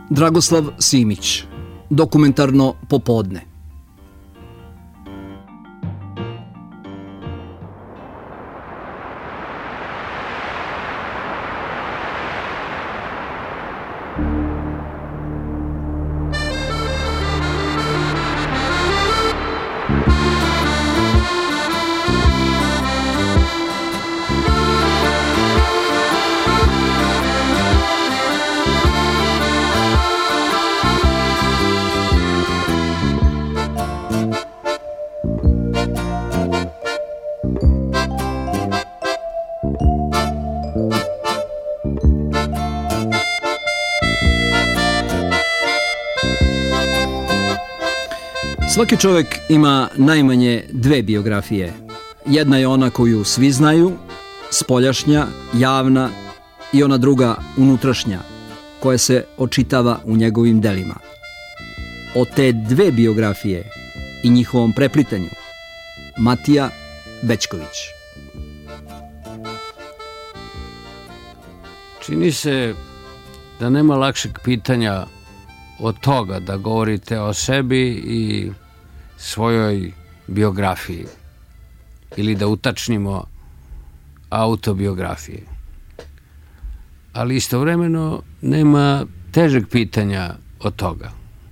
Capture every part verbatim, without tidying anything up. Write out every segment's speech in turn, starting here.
Dragoslav Simić, Dokumentarno popodne. Svaki čovjek ima najmanje dve biografije. Jedna je ona koju svi znaju, spoljašnja, javna, i ona druga, unutrašnja, koja se očitava u njegovim delima. O te dve biografije i njihovom preplitanju, Matija Bećković. Čini se da nema lakšeg pitanja od toga da govorite o sebi i svojoj biografiji ili da utačnimo autobiografije. Ali istovremeno nema težeg pitanja od toga.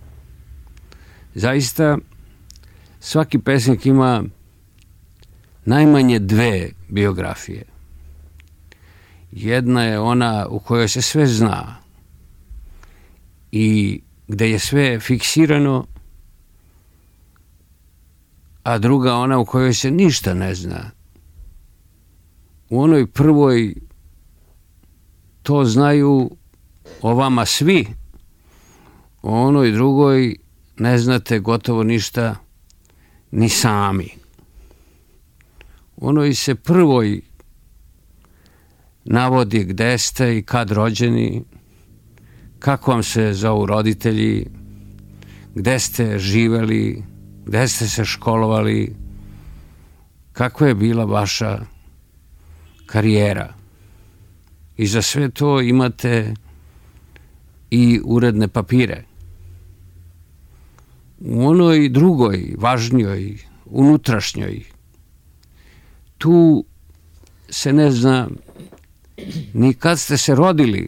Zaista, svaki pesnik ima najmanje dve biografije. Jedna je ona u kojoj se sve zna i gde je sve fiksirano, a druga ona u kojoj se ništa ne zna. U onoj prvoj to znaju o vama svi, u onoj drugoj ne znate gotovo ništa ni sami. U onoj se prvoj navodi gde ste i kad rođeni, kako vam se zovu roditelji, gde ste živeli, gde ste se školovali, kakva je bila vaša karijera. I za sve to imate i uredne papire. U onoj drugoj, važnijoj, unutrašnjoj, tu se ne zna ni kad ste se rodili,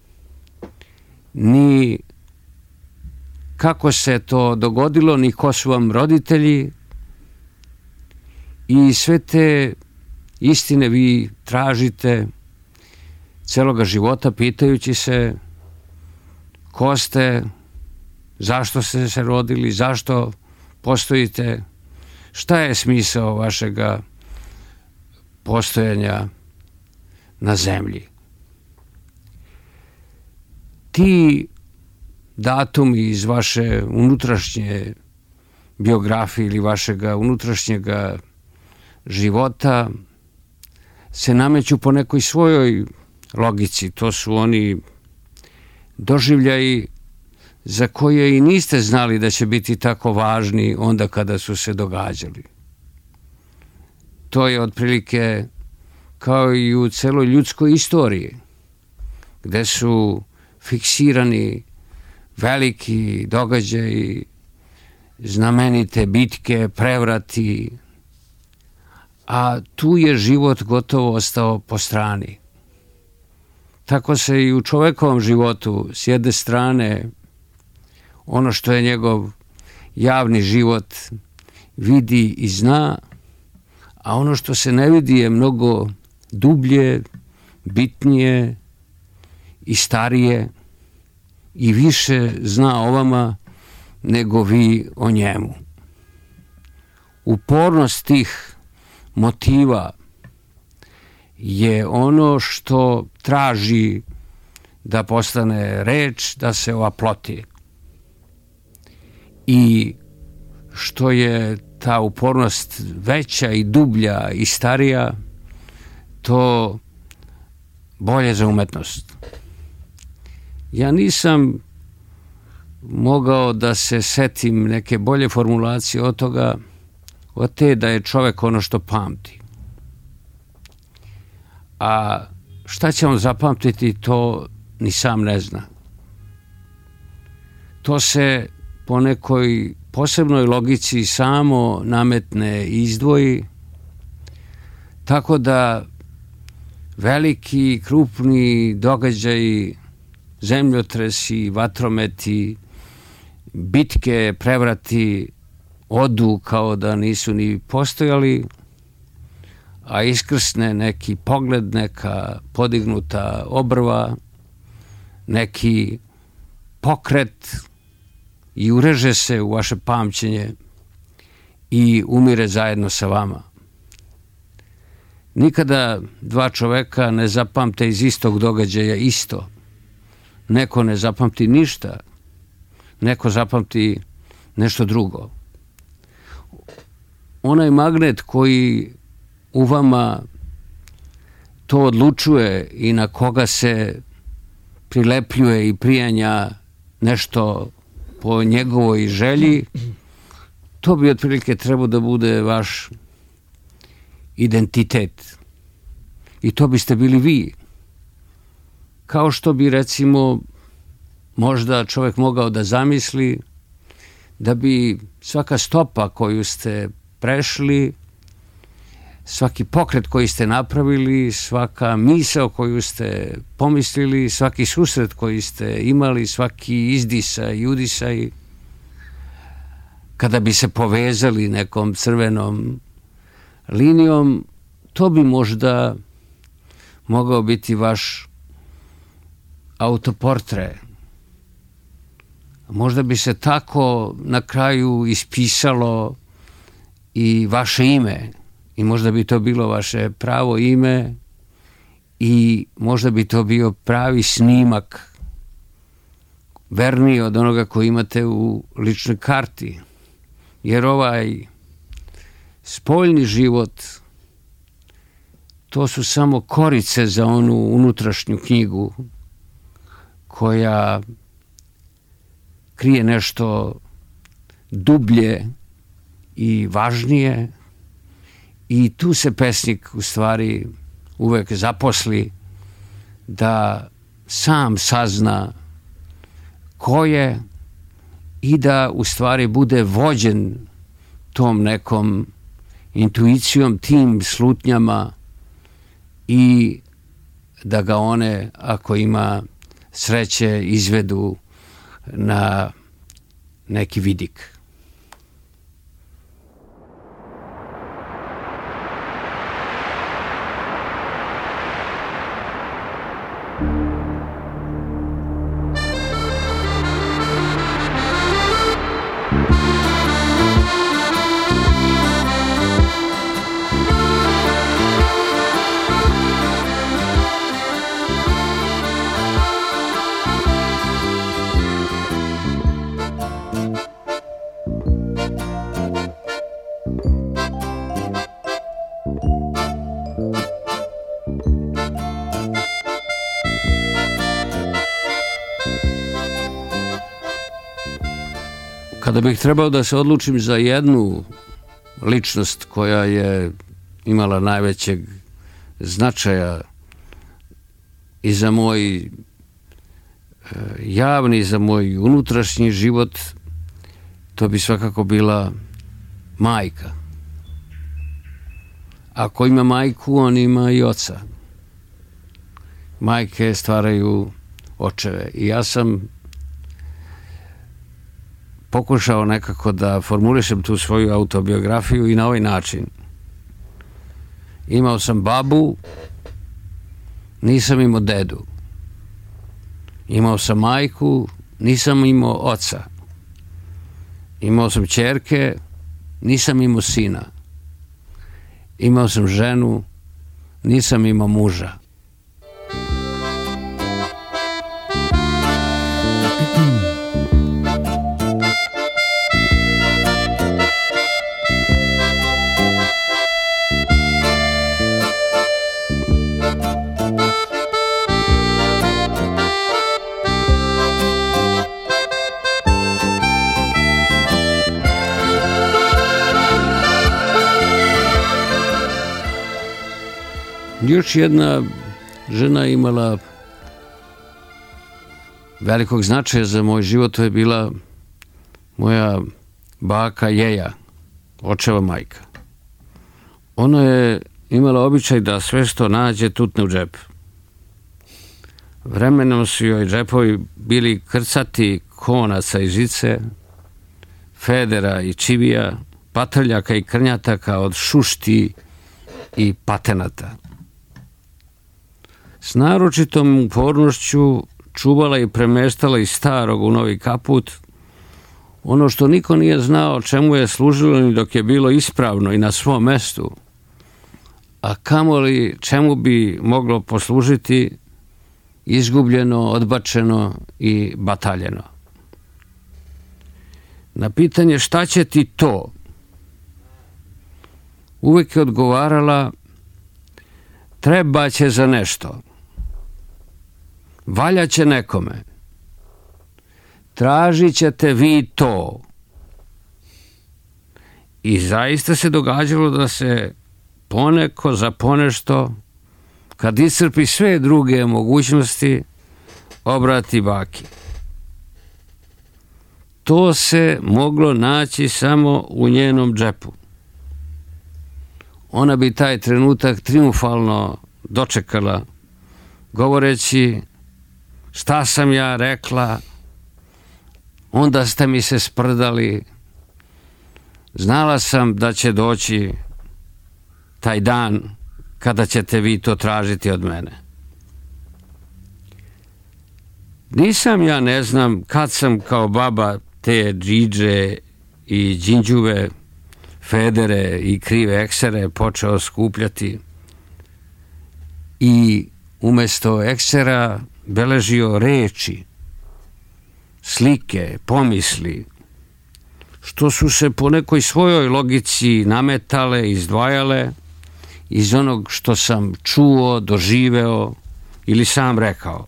ni kako se to dogodilo, ni ko su vam roditelji, i sve te istine vi tražite celoga života pitajući se ko ste, zašto ste se rodili, zašto postojite, šta je smisao vašega postojanja na zemlji. Ti datumi iz vaše unutrašnje biografije ili vašega unutrašnjega života se nameću po nekoj svojoj logici. To su oni doživljaji za koje i niste znali da će biti tako važni onda kada su se događali. To je otprilike kao i u celoj ljudskoj istoriji, gde su fiksirani veliki događaji, znamenite bitke, prevrati, a tu je život gotovo ostao po strani. Tako se i u čovekovom životu s jedne strane ono što je njegov javni život vidi i zna, a ono što se ne vidi je mnogo dublje, bitnije i starije i više zna o vama nego vi o njemu. Upornost tih motiva je ono što traži da postane reč, da se oploti. I što je ta upornost veća i dublja i starija, to bolje za umetnost. Ja nisam mogao da se setim neke bolje formulacije od toga, od te da je čovek ono što pamti. A šta će on zapamtiti, to ni sam ne zna. to se po nekoj posebnoj logici samo nametne i izdvoji, tako da veliki, krupni događaji, zemljotresi, vatrometi, bitke, prevrati odu kao da nisu ni postojali, a iskrsne neki pogled, neka podignuta obrva, neki pokret i ureže se u vaše pamćenje i umire zajedno sa vama. Nikada dva čoveka ne zapamte iz istog događaja isto. Neko ne zapamti ništa, neko zapamti nešto drugo. Onaj magnet koji u vama to odlučuje i na koga se prilepljuje i prijanja nešto po njegovoj želji, to bi otprilike trebao da bude vaš identitet. I to biste bili vi. Kao što bi, recimo, možda čovjek mogao da zamisli da bi svaka stopa koju ste prešli, svaki pokret koji ste napravili, svaka misao koju ste pomislili, svaki susret koji ste imali, svaki izdisaj i udisaj, kada bi se povezali nekom crvenom linijom, to bi možda mogao biti vaš autoportre. Možda bi se tako na kraju ispisalo i vaše ime, i možda bi to bilo vaše pravo ime, i možda bi to bio pravi snimak, verniji od onoga koji imate u ličnoj karti. Jer ovaj spoljni život, to su samo korice za onu unutrašnju knjigu koja krije nešto dublje i važnije, i tu se pesnik u stvari uvek zaposli da sam sazna ko je i da u stvari bude vođen tom nekom intuicijom, tim slutnjama, i da ga one, ako ima sreće, izvedu na neki vidik. Kada bih trebao da se odlučim za jednu ličnost koja je imala najvećeg značaja i za moj javni i za moj unutrašnji život, to bi svakako bila majka. Ako ima majku, on ima i oca. Majke stvaraju očeve. I ja sam pokušao nekako da formulišem tu svoju autobiografiju i na ovaj način. Imao sam babu, nisam imao dedu. Imao sam majku, nisam imao oca. Imao sam ćerke, nisam imao sina. Imao sam ženu, nisam imao muža. Još jedna žena imala velikog značaja za moj život, to je bila moja baka Jeja, očeva majka. Ona je imala običaj da sve što nađe tutne u džep. Vremenom su joj džepovi bili krcati konaca i žice, federa i čivija, patrljaka i krnjataka od šušti i patenata. S naročitom upornošću čuvala i premeštala iz starog u novi kaput ono što niko nije znao čemu je služilo ni dok je bilo ispravno i na svom mestu, a kamoli čemu bi moglo poslužiti izgubljeno, odbačeno i bataljeno. Na pitanje šta će ti to, uvek je odgovarala treba će za nešto, valja će nekome, tražit ćete vi to. I zaista se događalo da se poneko za ponešto, kad iscrpi sve druge mogućnosti, obrati baki. To se moglo naći samo u njenom džepu. Ona bi taj trenutak triumfalno dočekala, govoreći šta sam ja rekla, onda ste mi se sprdali, znala sam da će doći taj dan kada ćete vi to tražiti od mene. Nisam ja, ne znam, kad sam kao baba te džidže i džinđuve, federe i krive eksere počeo skupljati i umesto eksera beležio reči, slike, pomisli, što su se po nekoj svojoj logici nametale, izdvajale iz onog što sam čuo, doživeo ili sam rekao.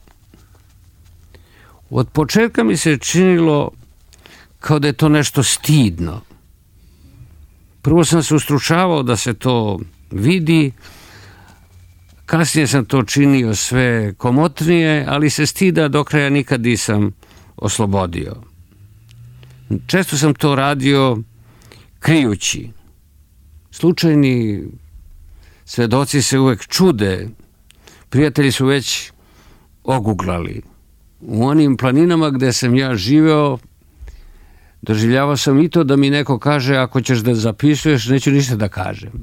Od početka mi se činilo kao da je to nešto stidno. Prvo sam se ustručavao da se to vidi, kasnije sam to činio sve komotnije, ali se stida do kraja nikad nisam oslobodio. Često sam to radio krijući. Slučajni svedoci se uvek čude, prijatelji su već oguglali. U onim planinama gde sam ja živeo, doživljavao sam i to da mi neko kaže ako ćeš da zapisuješ, neću ništa da kažem.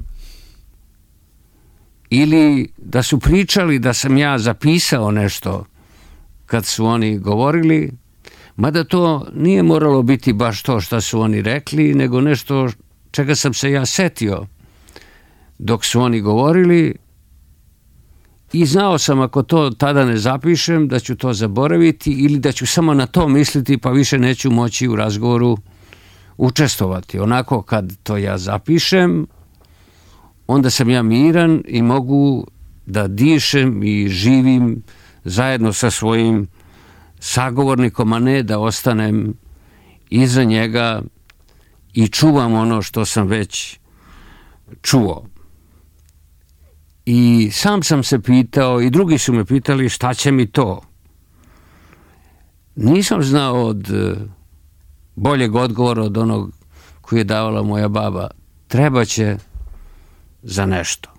Ili da su pričali da sam ja zapisao nešto kad su oni govorili, mada to nije moralo biti baš to što su oni rekli, nego nešto čega sam se ja setio dok su oni govorili i znao sam ako to tada ne zapišem da ću to zaboraviti ili da ću samo na to misliti pa više neću moći u razgovoru učestvovati. Onako kad to ja zapišem, onda sam ja miran i mogu da dišem i živim zajedno sa svojim sagovornikom, a ne da ostanem iza njega i čuvam ono što sam već čuo. I sam sam se pitao i drugi su me pitali šta će mi to. Nisam znao od boljeg odgovora od onog koji je davala moja baba. Treba će za nešto.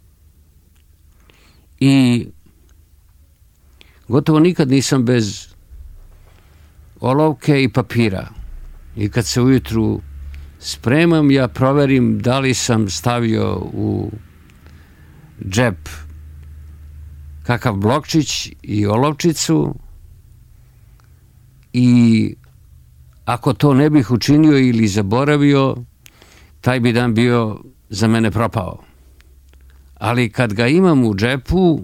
I gotovo nikad nisam bez olovke i papira. I kad se ujutru spremam, ja proverim da li sam stavio u džep kakav blokčić i olovčicu i ako to ne bih učinio ili zaboravio, taj bi dan bio za mene propao. Ali kad ga imam u džepu,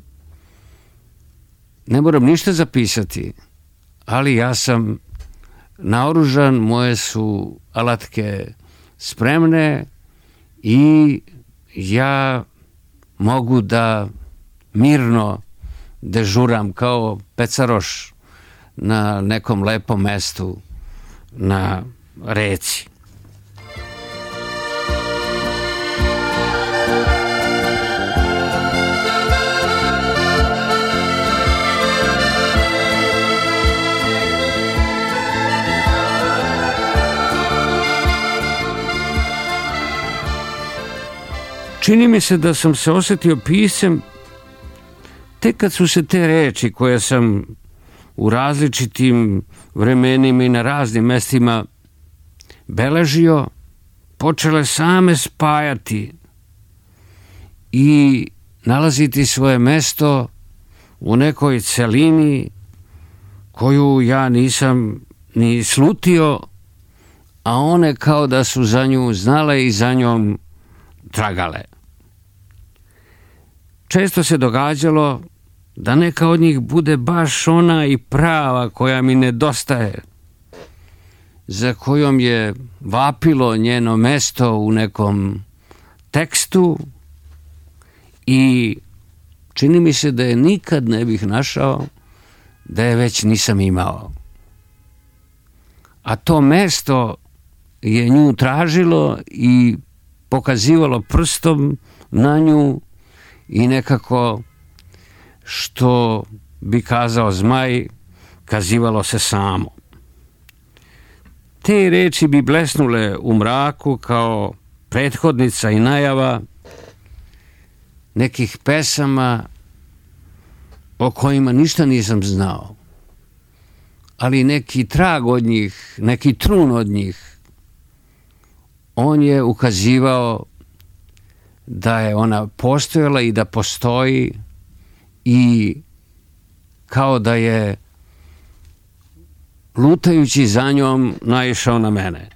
ne moram ništa zapisati, ali ja sam naoružan, moje su alatke spremne i ja mogu da mirno dežuram kao pecaroš na nekom lepom mestu na reci. čini mi se da sam se osjetio piscem tek kad su se te reči koje sam u različitim vremenima i na raznim mestima beležio počele same spajati i nalaziti svoje mesto u nekoj celini koju ja nisam ni slutio, a one kao da su za nju znale i za njom tragale. Često se događalo da neka od njih bude baš ona i prava koja mi nedostaje, za kojom je vapilo njeno mesto u nekom tekstu i čini mi se da je nikad ne bih našao da je već nisam imao. A to mesto je nju tražilo i pokazivalo prstom na nju i nekako, što bi kazao Zmaj, kazivalo se samo. Te reči bi blesnule u mraku kao prethodnica i najava nekih pesama o kojima ništa nisam znao, ali neki trag od njih, neki trun od njih, on je ukazivao da je ona postojala i da postoji i kao da je lutajući za njom naišao na mene.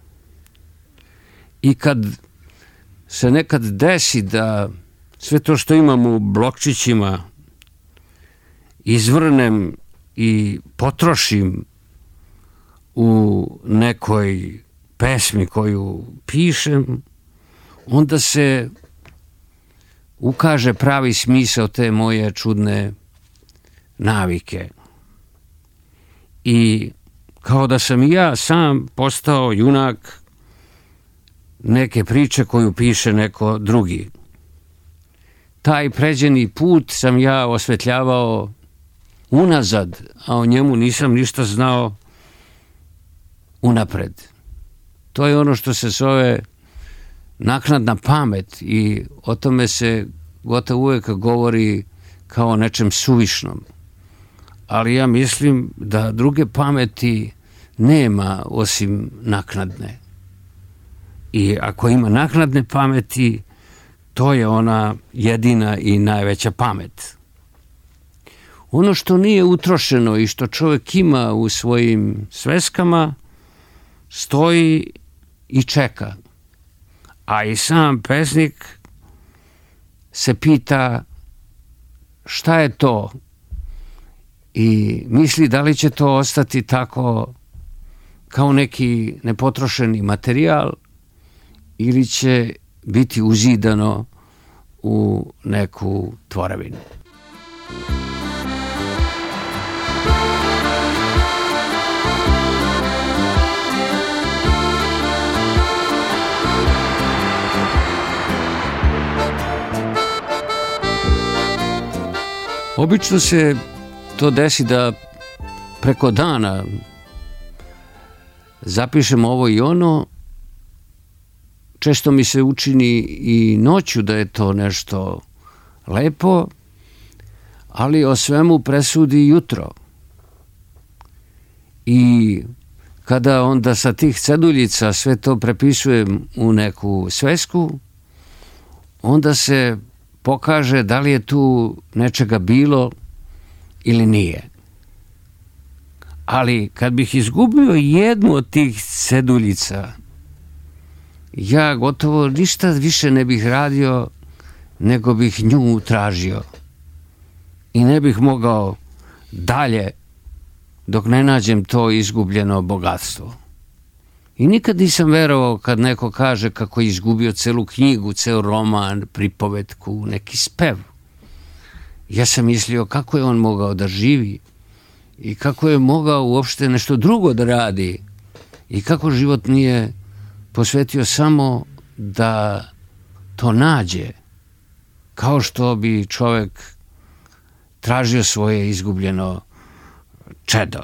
I kad se nekad desi da sve to što imam u blokčićima izvrnem i potrošim u nekoj pesmi koju pišem, onda se ukaže pravi smisao te moje čudne navike. I kao da sam i ja sam postao junak neke priče koju piše neko drugi. Taj pređeni put sam ja osvetljavao unazad, a o njemu nisam ništa znao unapred. To je ono što se zove naknadna pamet i o tome se gotovo uvijek govori kao o nečem suvišnom. Ali ja mislim da druge pameti nema osim naknadne. I ako ima naknadne pameti, to je ona jedina i najveća pamet. Ono što nije utrošeno i što čovjek ima u svojim sveskama, stoji i čeka. A i sam pesnik se pita šta je to i misli da li će to ostati tako kao neki nepotrošeni materijal ili će biti uzidano u neku tvorevinu. Obično se to desi da preko dana zapišem ovo i ono. Često mi se učini i noću da je to nešto lepo, ali o svemu presudi jutro. I kada onda sa tih ceduljica sve to prepisujem u neku svesku, onda se pokaže da li je tu nečega bilo ili nije. Ali kad bih izgubio jednu od tih ceduljica, ja gotovo ništa više ne bih radio, nego bih nju tražio. I ne bih mogao dalje dok ne nađem to izgubljeno bogatstvo. I nikad nisam verovao kad neko kaže kako je izgubio celu knjigu, ceo roman, pripovetku, neki spev. Ja sam mislio kako je on mogao da živi i kako je mogao uopšte nešto drugo da radi i kako život nije posvetio samo da to nađe, kao što bi čovjek tražio svoje izgubljeno čedo.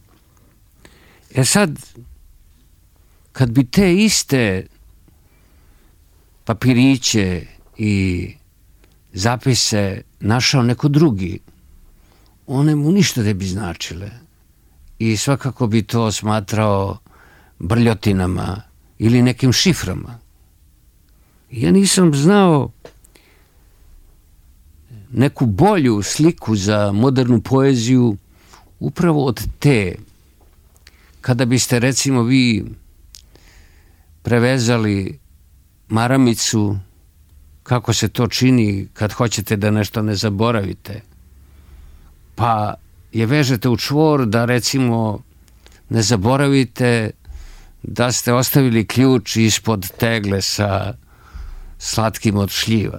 E sad, kad bi te iste papiriće i zapise našao neko drugi, one mu ništa ne bi značile i svakako bi to smatrao brljotinama ili nekim šiframa. Ja nisam znao neku bolju sliku za modernu poeziju upravo od te. Kada biste, recimo, vi prevezali maramicu, kako se to čini kad hoćete da nešto ne zaboravite, pa je vežete u čvor da, recimo, ne zaboravite da ste ostavili ključ ispod tegle sa slatkim od šljiva.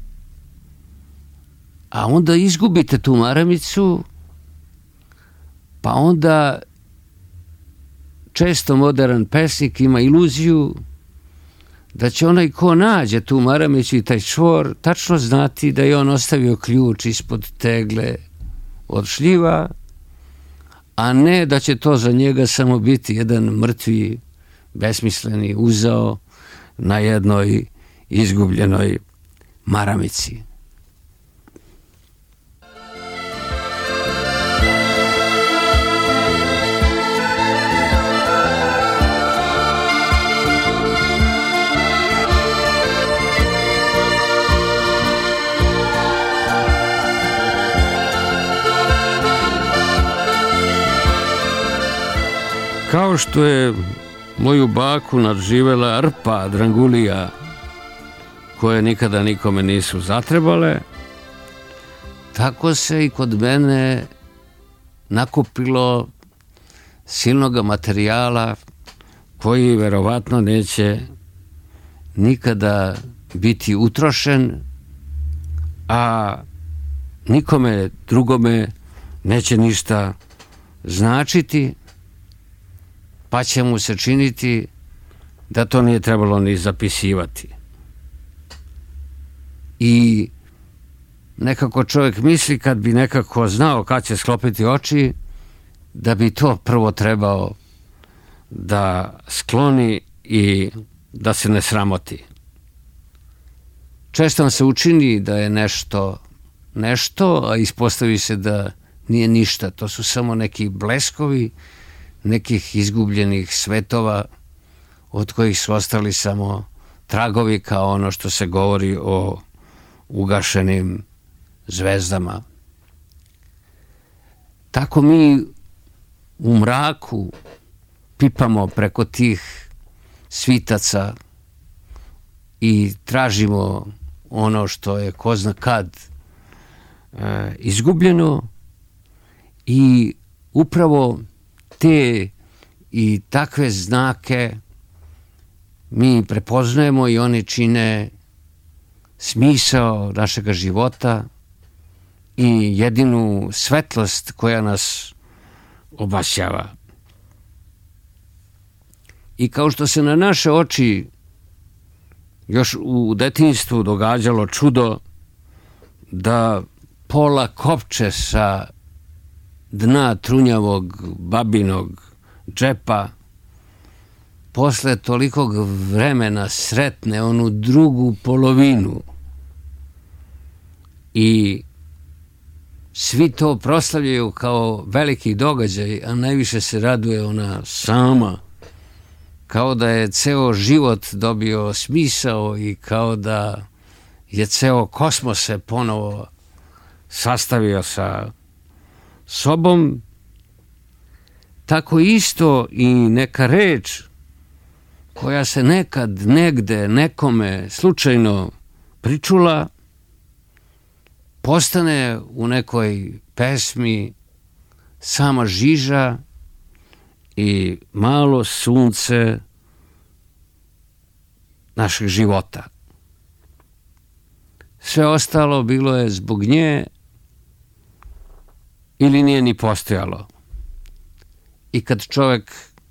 A onda izgubite tu maramicu, pa onda često modern pesnik ima iluziju da će onaj ko nađe tu maramicu i taj čvor tačno znati da je on ostavio ključ ispod tegle od šljiva, a ne da će to za njega samo biti jedan mrtvi, besmisleni uzao na jednoj izgubljenoj maramici. Kao što je moju baku nadživela rpa drangulija koje nikada nikome nisu zatrebale, tako se i kod mene nakupilo silnoga materijala koji verovatno neće nikada biti utrošen, a nikome drugome neće ništa značiti, pa će mu se činiti da to nije trebalo ni zapisivati. I nekako čovjek misli, kad bi nekako znao kad će sklopiti oči, da bi to prvo trebao da skloni i da se ne sramoti. Često vam se učini da je nešto nešto, a ispostavi se da nije ništa. To su samo neki bleskovi nekih izgubljenih svetova od kojih su ostali samo tragovi, kao ono što se govori o ugašenim zvezdama. Tako mi u mraku pipamo preko tih svitaca i tražimo ono što je ko zna kad e, izgubljeno, i upravo te i takve znake mi prepoznajemo i oni čine smisao našega života i jedinu svetlost koja nas obasjava. I kao što se na naše oči još u detinjstvu događalo čudo da pola kopče sa dna trunjavog babinog džepa posle tolikog vremena sretne onu drugu polovinu i svi to proslavljaju kao veliki događaj, a najviše se raduje ona sama, kao da je ceo život dobio smisao i kao da je ceo kosmos se ponovo sastavio sa sobom. Tako isto i neka reč koja se nekad negde nekome slučajno pričula postane u nekoj pesmi sama žiža i malo sunce našeg života. Sve ostalo bilo je zbog nje ili nije ni postojalo. I kad čovjek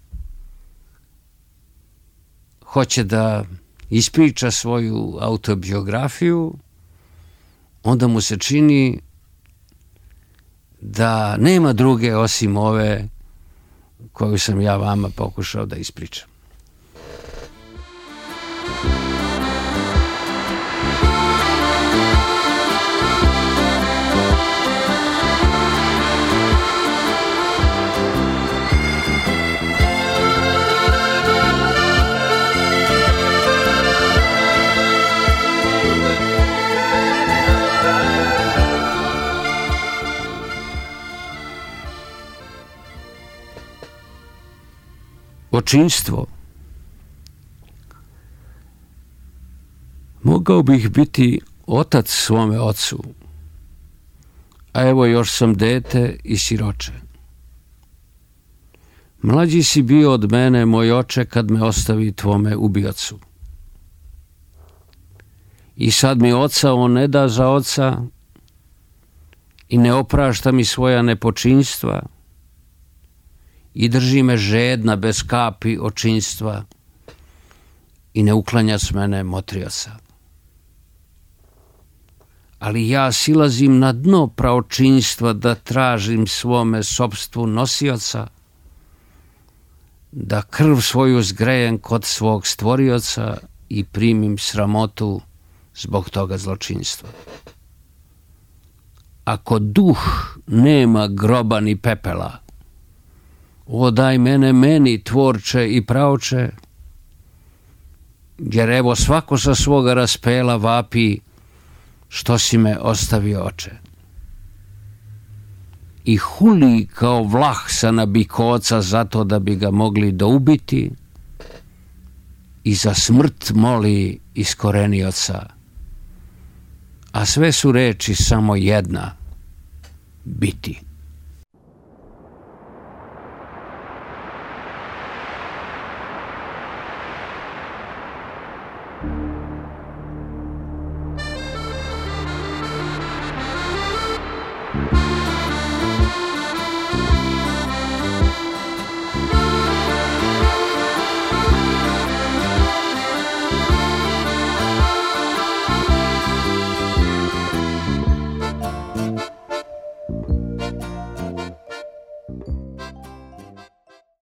hoće da ispriča svoju autobiografiju, onda mu se čini da nema druge osim ove koju sam ja vama pokušao da ispričam. Očinstvo. Mogao bih biti otac svome ocu, a evo još sam dete i siroče. Mlađi si bio od mene, moj oče, kad me ostavi tvome ubiocu. I sad mi oca on ne da za oca i ne oprašta mi svoja nepočinstva i drži me žedna bez kapi očinstva i ne uklanja s mene motrioca. Ali ja silazim na dno praočinstva da tražim svome sopstvu nosioca, da krv svoju zgrejem kod svog stvorioca i primim sramotu zbog toga zločinstva. Ako duh nema groba ni pepela, o daj mene meni, tvorče i praoče, jer evo svako sa svoga raspela vapi, što si me ostavio, oče. I huli kao vlah sa nabikoca zato da bi ga mogli doubiti i za smrt moli iskorenioca. A sve su reči samo jedna, biti.